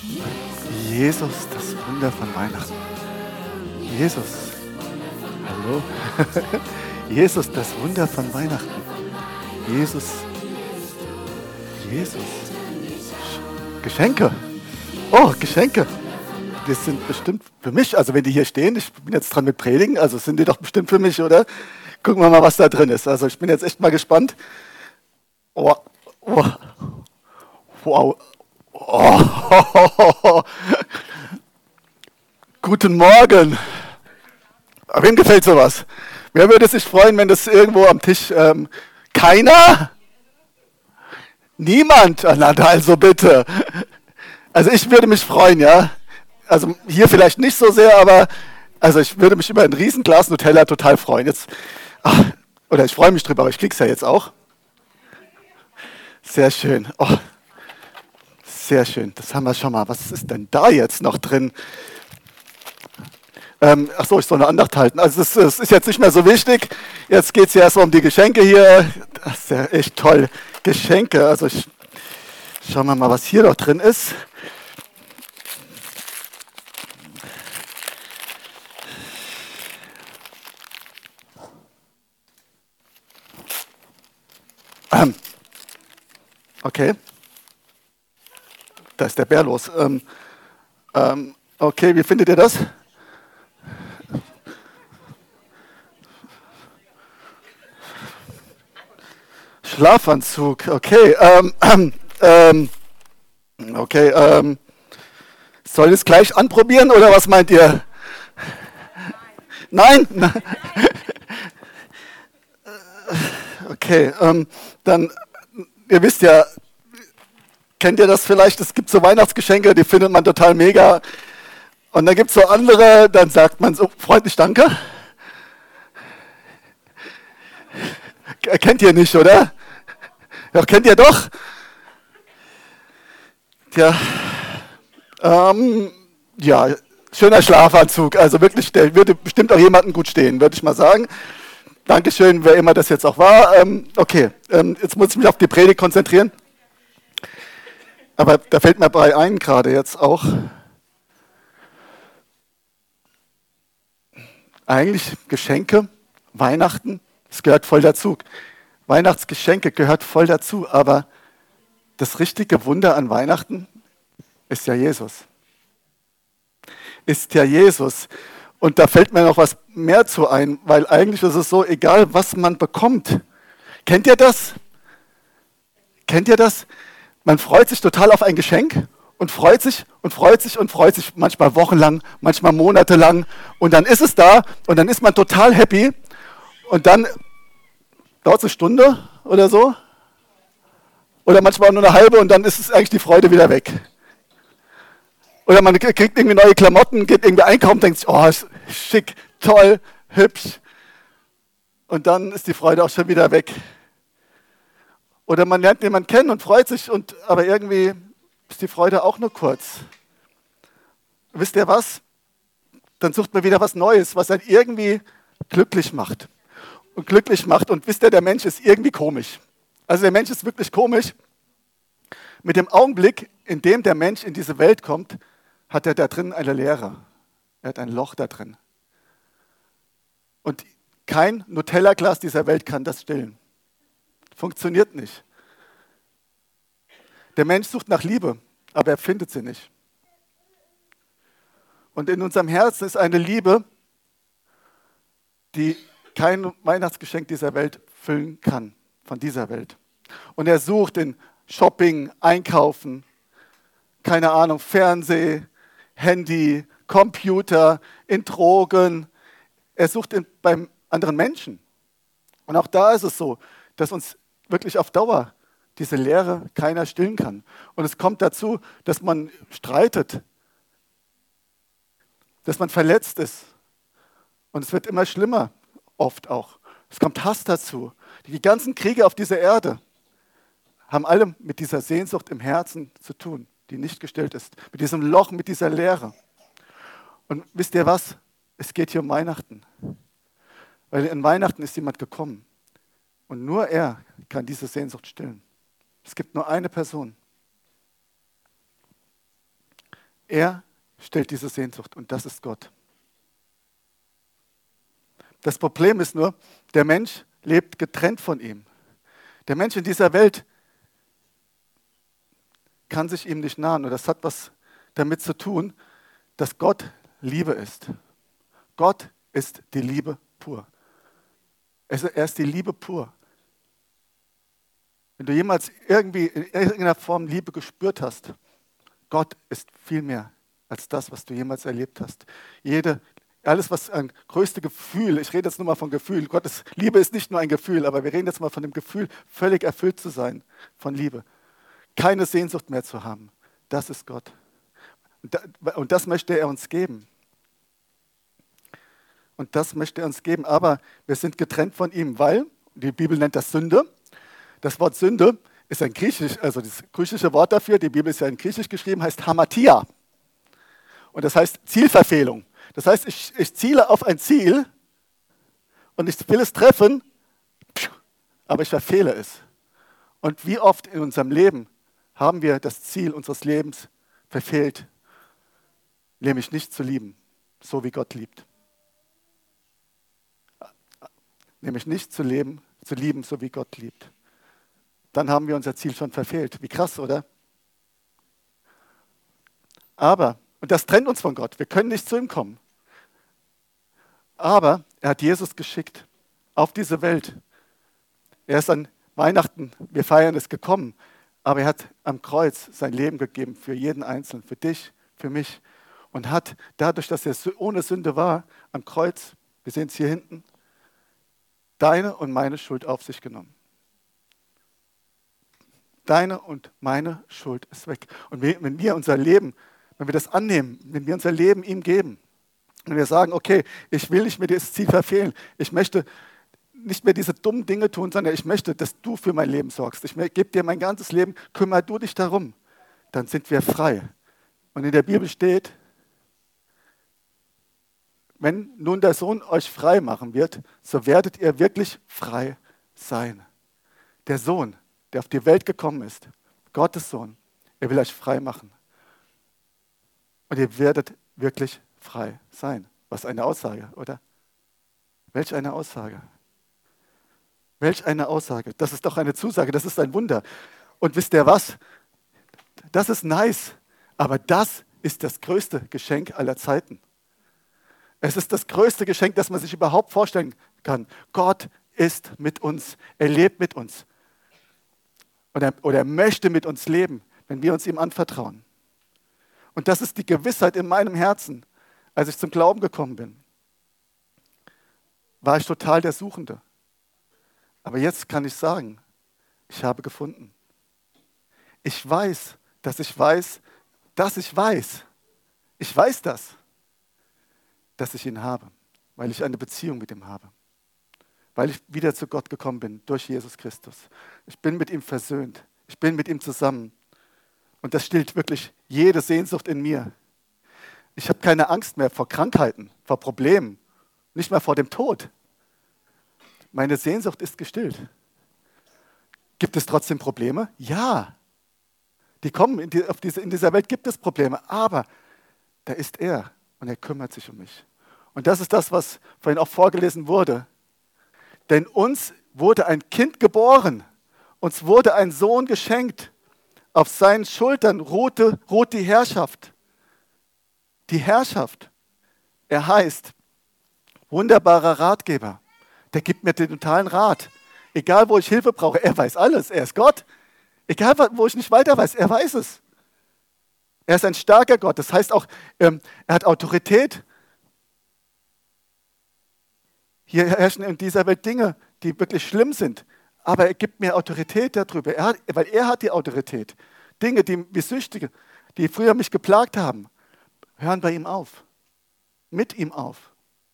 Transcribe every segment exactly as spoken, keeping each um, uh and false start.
Jesus, das Wunder von Weihnachten. Jesus, hallo. Jesus, das Wunder von Weihnachten. Jesus, Jesus. Geschenke. Oh, Geschenke. Das sind bestimmt für mich. Also wenn die hier stehen, ich bin jetzt dran mit Predigen, also sind die doch bestimmt für mich, oder? Gucken wir mal, was da drin ist. Also ich bin jetzt echt mal gespannt. Oh, oh, wow. Oh. Guten Morgen. Wem gefällt sowas? Wer würde sich freuen, wenn das irgendwo am Tisch... Ähm, keiner? Niemand? Na, also bitte. Also ich würde mich freuen, ja. Also hier vielleicht nicht so sehr, aber also ich würde mich über ein Riesenglas Nutella total freuen. Jetzt, ach, oder ich freue mich drüber, aber ich krieg's ja jetzt auch. Sehr schön. Oh, sehr schön. Das haben wir schon mal. Was ist denn da jetzt noch drin? Ähm, ach so, ich soll eine Andacht halten. Also das, das ist jetzt nicht mehr so wichtig. Jetzt geht es ja erstmal um die Geschenke hier. Das ist ja echt toll. Geschenke. Also ich, schauen wir mal, was hier noch drin ist. Ähm, okay. Da ist der Bär los. Ähm, ähm, okay, wie findet ihr das? Schlafanzug, okay. Ähm, ähm, ähm, okay, ähm, soll ich es gleich anprobieren oder was meint ihr? Nein? Okay, ähm, dann, ihr wisst ja, kennt ihr das vielleicht? Es gibt so Weihnachtsgeschenke, die findet man total mega. Und dann gibt es so andere, dann sagt man so freundlich Danke. Kennt ihr nicht, oder? Ja, kennt ihr doch? Tja, ähm, ja, schöner Schlafanzug. Also wirklich, der würde bestimmt auch jemandem gut stehen, würde ich mal sagen. Dankeschön, wer immer das jetzt auch war. Ähm, okay, ähm, jetzt muss ich mich auf die Predigt konzentrieren. Aber da fällt mir bei ein gerade jetzt auch. Eigentlich Geschenke, Weihnachten, das gehört voll dazu. Weihnachtsgeschenke gehört voll dazu, aber das richtige Wunder an Weihnachten ist ja Jesus. Ist ja Jesus. Und da fällt mir noch was mehr zu ein, weil eigentlich ist es so, egal was man bekommt. Kennt ihr das? Kennt ihr das? Man freut sich total auf ein Geschenk und freut sich und freut sich und freut sich manchmal wochenlang, manchmal monatelang und dann ist es da und dann ist man total happy und dann dauert es eine Stunde oder so oder manchmal auch nur eine halbe und dann ist es eigentlich die Freude wieder weg. Oder man kriegt irgendwie neue Klamotten, geht irgendwie einkaufen, denkt sich, oh, ist schick, toll, hübsch und dann ist die Freude auch schon wieder weg. Oder man lernt jemanden kennen und freut sich, und, aber irgendwie ist die Freude auch nur kurz. Wisst ihr was? Dann sucht man wieder was Neues, was einen irgendwie glücklich macht. Und glücklich macht. Und wisst ihr, der Mensch ist irgendwie komisch. Also der Mensch ist wirklich komisch. Mit dem Augenblick, in dem der Mensch in diese Welt kommt, hat er da drin eine Leere. Er hat ein Loch da drin. Und kein Nutella-Glas dieser Welt kann das stillen. Funktioniert nicht. Der Mensch sucht nach Liebe, aber er findet sie nicht. Und in unserem Herzen ist eine Liebe, die kein Weihnachtsgeschenk dieser Welt füllen kann, von dieser Welt. Und er sucht in Shopping, Einkaufen, keine Ahnung, Fernseh, Handy, Computer, in Drogen. Er sucht in, beim anderen Menschen. Und auch da ist es so, dass uns wirklich auf Dauer diese Leere keiner stillen kann. Und es kommt dazu, dass man streitet, dass man verletzt ist. Und es wird immer schlimmer, oft auch. Es kommt Hass dazu. Die ganzen Kriege auf dieser Erde haben alle mit dieser Sehnsucht im Herzen zu tun, die nicht gestillt ist. Mit diesem Loch, mit dieser Leere. Und wisst ihr was? Es geht hier um Weihnachten. Weil in Weihnachten ist jemand gekommen. Und nur er kann diese Sehnsucht stillen. Es gibt nur eine Person. Er stellt diese Sehnsucht und das ist Gott. Das Problem ist nur, der Mensch lebt getrennt von ihm. Der Mensch in dieser Welt kann sich ihm nicht nahen und das hat was damit zu tun, dass Gott Liebe ist. Gott ist die Liebe pur. Er ist die Liebe pur. Wenn du jemals irgendwie in irgendeiner Form Liebe gespürt hast, Gott ist viel mehr als das, was du jemals erlebt hast. Jede, alles, was ein größtes Gefühl, ich rede jetzt nur mal von Gefühl, Gottes Liebe ist nicht nur ein Gefühl, aber wir reden jetzt mal von dem Gefühl, völlig erfüllt zu sein von Liebe. Keine Sehnsucht mehr zu haben, das ist Gott. Und das möchte er uns geben. Und das möchte er uns geben, aber wir sind getrennt von ihm, weil, die Bibel nennt das Sünde. Das Wort Sünde ist ein griechisch, also das griechische Wort dafür, die Bibel ist ja in griechisch geschrieben, heißt Hamatia. Und das heißt Zielverfehlung. Das heißt, ich, ich ziele auf ein Ziel und ich will es treffen, aber ich verfehle es. Und wie oft in unserem Leben haben wir das Ziel unseres Lebens verfehlt, nämlich nicht zu lieben, so wie Gott liebt. Nämlich nicht zu leben, zu lieben, so wie Gott liebt. Dann haben wir unser Ziel schon verfehlt. Wie krass, oder? Aber, und das trennt uns von Gott, wir können nicht zu ihm kommen. Aber er hat Jesus geschickt auf diese Welt. Er ist an Weihnachten, wir feiern es, gekommen, aber er hat am Kreuz sein Leben gegeben für jeden Einzelnen, für dich, für mich. Und hat dadurch, dass er ohne Sünde war, am Kreuz, wir sehen es hier hinten, deine und meine Schuld auf sich genommen. Deine und meine Schuld ist weg. Und wenn wir unser Leben, wenn wir das annehmen, wenn wir unser Leben ihm geben, wenn wir sagen, okay, ich will nicht mehr dieses Ziel verfehlen, ich möchte nicht mehr diese dummen Dinge tun, sondern ich möchte, dass du für mein Leben sorgst. Ich gebe dir mein ganzes Leben, kümmere du dich darum. Dann sind wir frei. Und in der Bibel steht, wenn nun der Sohn euch frei machen wird, so werdet ihr wirklich frei sein. Der Sohn, der auf die Welt gekommen ist, Gottes Sohn, er will euch frei machen. Und ihr werdet wirklich frei sein. Was eine Aussage, oder? Welch eine Aussage. Welch eine Aussage. Das ist doch eine Zusage, das ist ein Wunder. Und wisst ihr was? Das ist nice, aber das ist das größte Geschenk aller Zeiten. Es ist das größte Geschenk, das man sich überhaupt vorstellen kann. Gott ist mit uns, er lebt mit uns. Oder, oder er möchte mit uns leben, wenn wir uns ihm anvertrauen. Und das ist die Gewissheit in meinem Herzen. Als ich zum Glauben gekommen bin, war ich total der Suchende. Aber jetzt kann ich sagen, ich habe gefunden. Ich weiß, dass ich weiß, dass ich weiß. Ich weiß das, dass ich ihn habe, weil ich eine Beziehung mit ihm habe. Weil ich wieder zu Gott gekommen bin durch Jesus Christus. Ich bin mit ihm versöhnt. Ich bin mit ihm zusammen. Und das stillt wirklich jede Sehnsucht in mir. Ich habe keine Angst mehr vor Krankheiten, vor Problemen, nicht mehr vor dem Tod. Meine Sehnsucht ist gestillt. Gibt es trotzdem Probleme? Ja. Die kommen in, die, auf diese, in dieser Welt gibt es Probleme, aber da ist er und er kümmert sich um mich. Und das ist das, was vorhin auch vorgelesen wurde. Denn uns wurde ein Kind geboren, uns wurde ein Sohn geschenkt. Auf seinen Schultern ruhte, ruht die Herrschaft. Die Herrschaft. Er heißt wunderbarer Ratgeber. Der gibt mir den totalen Rat. Egal, wo ich Hilfe brauche, er weiß alles. Er ist Gott. Egal, wo ich nicht weiter weiß, er weiß es. Er ist ein starker Gott. Das heißt auch, er hat Autorität. Hier herrschen in dieser Welt Dinge, die wirklich schlimm sind. Aber er gibt mir Autorität darüber, er hat, weil er hat die Autorität. Dinge, die wie Süchtige, die früher mich geplagt haben, hören bei ihm auf. Mit ihm auf.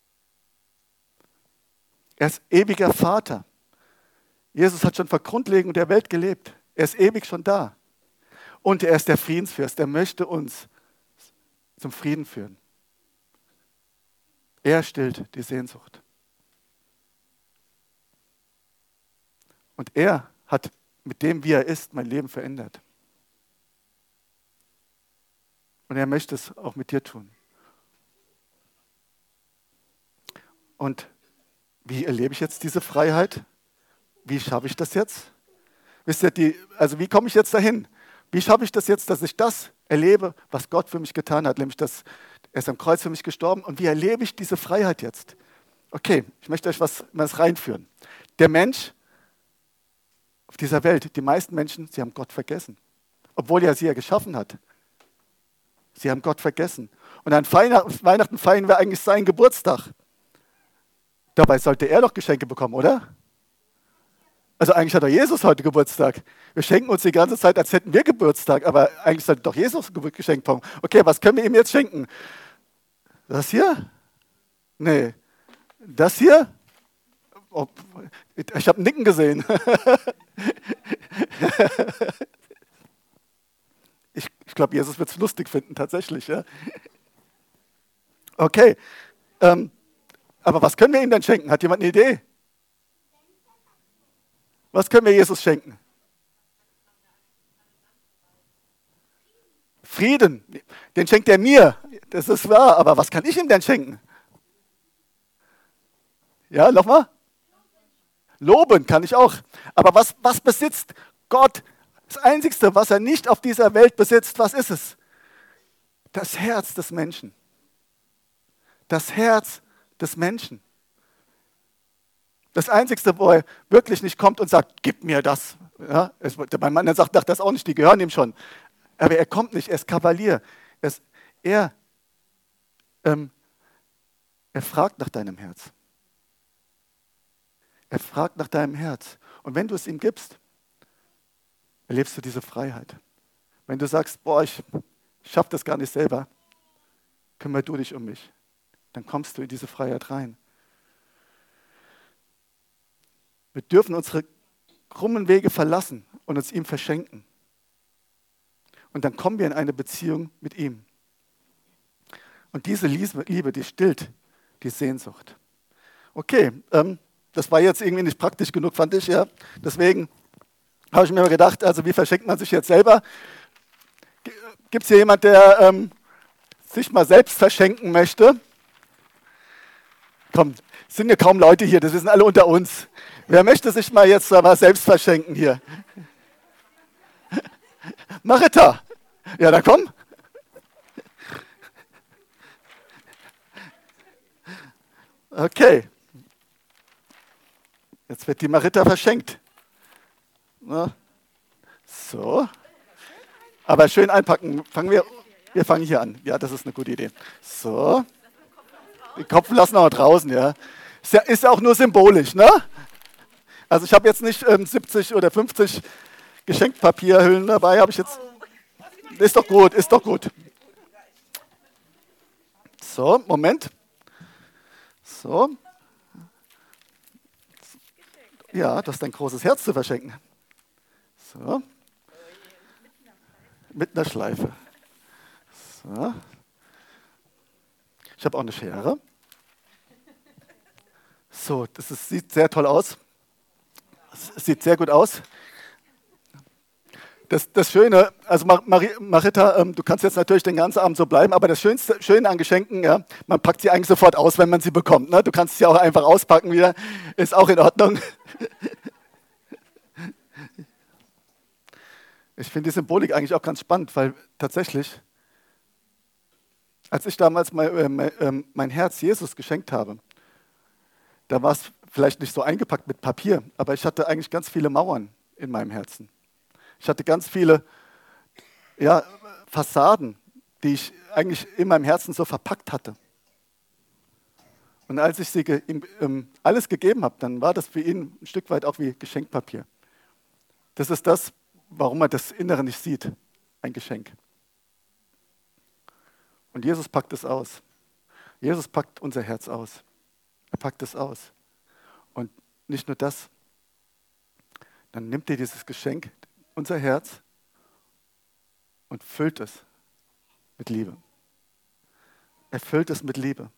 Er ist ewiger Vater. Jesus hat schon vor Grundlegung der Welt gelebt. Er ist ewig schon da. Und er ist der Friedensfürst. Er möchte uns zum Frieden führen. Er stillt die Sehnsucht. Und er hat mit dem, wie er ist, mein Leben verändert. Und er möchte es auch mit dir tun. Und wie erlebe ich jetzt diese Freiheit? Wie schaffe ich das jetzt? Wisst ihr, die, also wie komme ich jetzt dahin? Wie schaffe ich das jetzt, dass ich das erlebe, was Gott für mich getan hat? Nämlich, dass er ist am Kreuz für mich gestorben. Und wie erlebe ich diese Freiheit jetzt? Okay, ich möchte euch was, was reinführen. Der Mensch auf dieser Welt, die meisten Menschen, sie haben Gott vergessen. Obwohl er sie ja geschaffen hat. Sie haben Gott vergessen. Und an Weihnachten feiern wir eigentlich seinen Geburtstag. Dabei sollte er doch Geschenke bekommen, oder? Also eigentlich hat doch Jesus heute Geburtstag. Wir schenken uns die ganze Zeit, als hätten wir Geburtstag, aber eigentlich sollte doch Jesus Geschenk bekommen. Okay, was können wir ihm jetzt schenken? Das hier? Nee. Das hier? Oh, ich habe ein Nicken gesehen. ich ich glaube, Jesus wird es lustig finden, tatsächlich. Ja. Okay. Ähm, aber was können wir ihm denn schenken? Hat jemand eine Idee? Was können wir Jesus schenken? Frieden. Den schenkt er mir. Das ist wahr. Aber was kann ich ihm denn schenken? Ja, nochmal? Loben kann ich auch. Aber was, was besitzt Gott? Das Einzige, was er nicht auf dieser Welt besitzt, was ist es? Das Herz des Menschen. Das Herz des Menschen. Das Einzige, wo er wirklich nicht kommt und sagt, gib mir das. Ja, es, mein Mann sagt, ach, das auch nicht, die gehören ihm schon. Aber er kommt nicht, er ist Kavalier. Er, ist, er, ähm, er fragt nach deinem Herz. Er fragt nach deinem Herz. Und wenn du es ihm gibst, erlebst du diese Freiheit. Wenn du sagst, boah, ich schaffe das gar nicht selber, kümmere du dich um mich. Dann kommst du in diese Freiheit rein. Wir dürfen unsere krummen Wege verlassen und uns ihm verschenken. Und dann kommen wir in eine Beziehung mit ihm. Und diese Liebe, die stillt die Sehnsucht. Okay, ähm, das war jetzt irgendwie nicht praktisch genug, fand ich. Ja. Deswegen habe ich mir mal gedacht, also wie verschenkt man sich jetzt selber? Gibt es hier jemand, der ähm, sich mal selbst verschenken möchte? Komm, es sind ja kaum Leute hier, das sind alle unter uns. Wer möchte sich mal jetzt mal selbst verschenken hier? Marita. Ja, dann komm. Okay. Jetzt wird die Marita verschenkt. Na, so. Aber schön einpacken. Fangen wir, wir fangen hier an. Ja, das ist eine gute Idee. So. Den Kopf lassen wir draußen, ja. Ist ja, ist ja auch nur symbolisch, ne? Also ich habe jetzt nicht ähm, siebzig oder fünfzig Geschenkpapierhüllen dabei, habe ich jetzt. Ist doch gut, ist doch gut. So, Moment. So. Ja, das ist ein großes Herz zu verschenken. So. Mit einer Schleife. So. Ich habe auch eine Schere. So, das ist, sieht sehr toll aus. Es sieht sehr gut aus. Das, das Schöne, also Mar- Marita, ähm, du kannst jetzt natürlich den ganzen Abend so bleiben, aber das Schönste, Schöne an Geschenken, ja, man packt sie eigentlich sofort aus, wenn man sie bekommt. Ne? Du kannst sie auch einfach auspacken wieder, ist auch in Ordnung. Ich finde die Symbolik eigentlich auch ganz spannend, weil tatsächlich, als ich damals mein, äh, mein Herz Jesus geschenkt habe, da war es vielleicht nicht so eingepackt mit Papier, aber ich hatte eigentlich ganz viele Mauern in meinem Herzen. Ich hatte ganz viele ja, Fassaden, die ich eigentlich in meinem Herzen so verpackt hatte. Und als ich sie ge- ihm ähm, alles gegeben habe, dann war das für ihn ein Stück weit auch wie Geschenkpapier. Das ist das, warum er das Innere nicht sieht, ein Geschenk. Und Jesus packt es aus. Jesus packt unser Herz aus. Er packt es aus. Und nicht nur das, dann nimmt er dieses Geschenk, unser Herz, und füllt es mit Liebe. Er füllt es mit Liebe.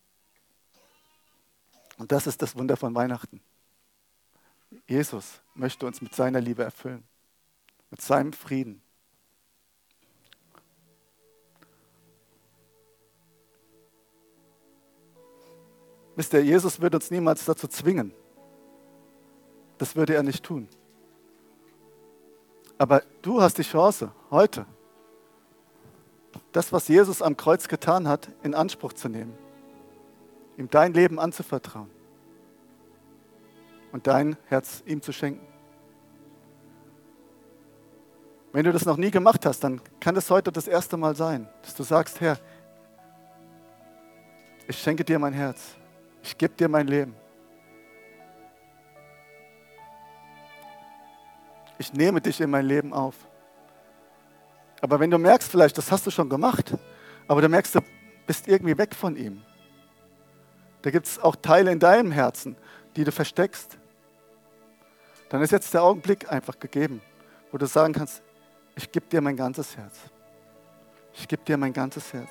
Und das ist das Wunder von Weihnachten. Jesus möchte uns mit seiner Liebe erfüllen, mit seinem Frieden. Wisst ihr, Jesus würde uns niemals dazu zwingen. Das würde er nicht tun. Aber du hast die Chance, heute, das, was Jesus am Kreuz getan hat, in Anspruch zu nehmen. Ihm dein Leben anzuvertrauen. Und dein Herz ihm zu schenken. Wenn du das noch nie gemacht hast, dann kann es heute das erste Mal sein, dass du sagst, Herr, ich schenke dir mein Herz. Ich gebe dir mein Leben. Ich nehme dich in mein Leben auf. Aber wenn du merkst vielleicht, das hast du schon gemacht, aber du merkst, du bist irgendwie weg von ihm. Da gibt es auch Teile in deinem Herzen, die du versteckst. Dann ist jetzt der Augenblick einfach gegeben, wo du sagen kannst, ich gebe dir mein ganzes Herz. Ich gebe dir mein ganzes Herz.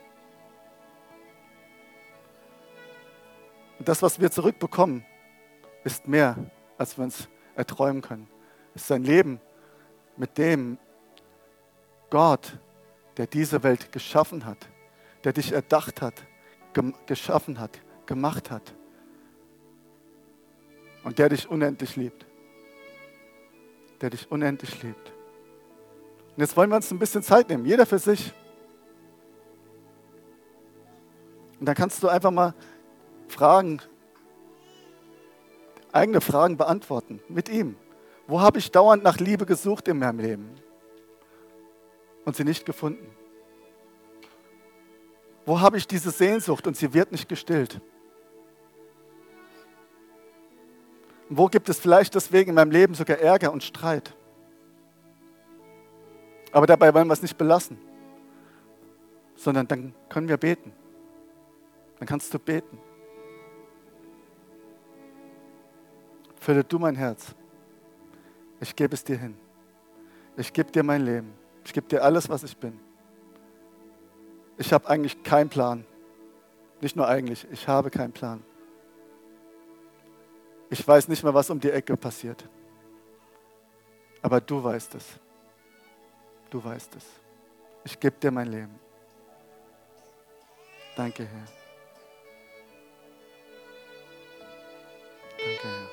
Und das, was wir zurückbekommen, ist mehr, als wir uns erträumen können. Es ist ein Leben mit dem Gott, der diese Welt geschaffen hat, der dich erdacht hat, gem- geschaffen hat, gemacht hat und der dich unendlich liebt. Der dich unendlich liebt. Und jetzt wollen wir uns ein bisschen Zeit nehmen, jeder für sich. Und dann kannst du einfach mal Fragen, eigene Fragen beantworten mit ihm. Wo habe ich dauernd nach Liebe gesucht in meinem Leben und sie nicht gefunden? Wo habe ich diese Sehnsucht und sie wird nicht gestillt? Und wo gibt es vielleicht deswegen in meinem Leben sogar Ärger und Streit? Aber dabei wollen wir es nicht belassen, sondern dann können wir beten. Dann kannst du beten. Fülle du mein Herz. Ich gebe es dir hin. Ich gebe dir mein Leben. Ich gebe dir alles, was ich bin. Ich habe eigentlich keinen Plan. Nicht nur eigentlich, ich habe keinen Plan. Ich weiß nicht mehr, was um die Ecke passiert. Aber du weißt es. Du weißt es. Ich gebe dir mein Leben. Danke, Herr. Danke, Herr.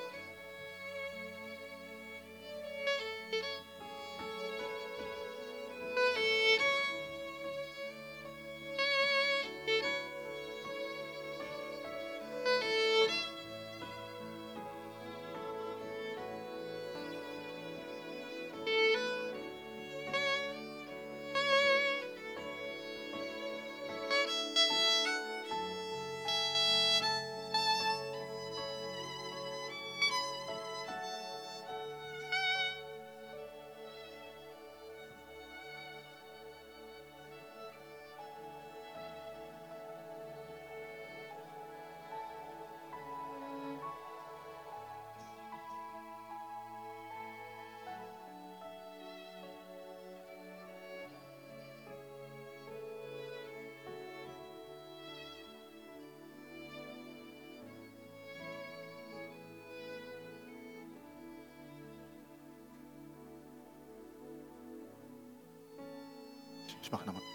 Ich mache nochmal.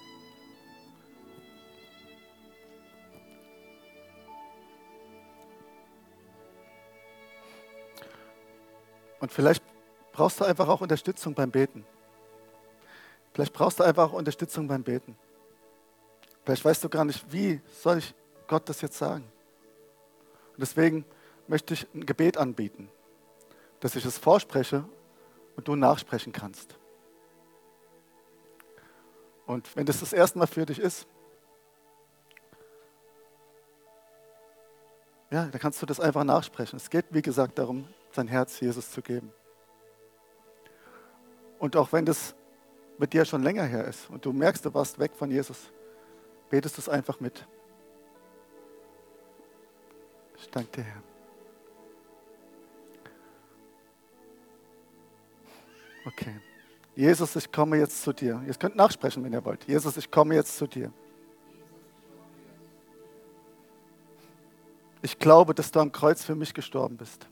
Und vielleicht brauchst du einfach auch Unterstützung beim Beten. Vielleicht brauchst du einfach auch Unterstützung beim Beten. Vielleicht weißt du gar nicht, wie soll ich Gott das jetzt sagen. Und deswegen möchte ich ein Gebet anbieten, dass ich es vorspreche und du nachsprechen kannst. Und wenn das das erste Mal für dich ist, ja, dann kannst du das einfach nachsprechen. Es geht, wie gesagt, darum, sein Herz Jesus zu geben. Und auch wenn das mit dir schon länger her ist und du merkst, du warst weg von Jesus, betest du es einfach mit. Ich danke dir, Herr. Okay. Jesus, ich komme jetzt zu dir. Ihr könnt nachsprechen, wenn ihr wollt. Jesus, ich komme jetzt zu dir. Ich glaube, dass du am Kreuz für mich gestorben bist.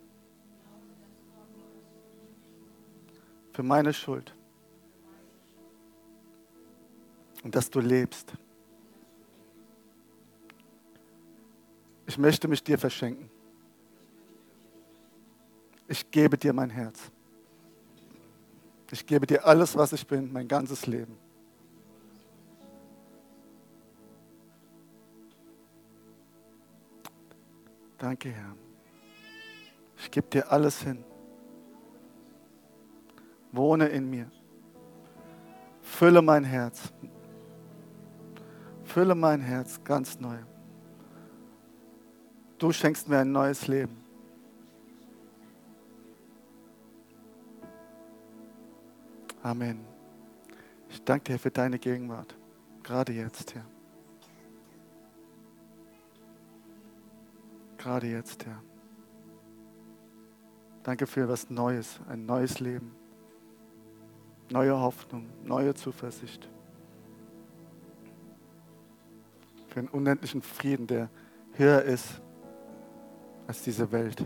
Für meine Schuld. Und dass du lebst. Ich möchte mich dir verschenken. Ich gebe dir mein Herz. Ich gebe dir alles, was ich bin, mein ganzes Leben. Danke, Herr. Ich gebe dir alles hin. Wohne in mir. Fülle mein Herz. Fülle mein Herz ganz neu. Du schenkst mir ein neues Leben. Amen. Ich danke dir für deine Gegenwart, gerade jetzt, Herr. Gerade jetzt, Herr. Danke für was Neues, ein neues Leben, neue Hoffnung, neue Zuversicht. Für einen unendlichen Frieden, der höher ist als diese Welt.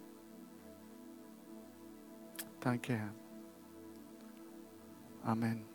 Danke, Herr. Amen.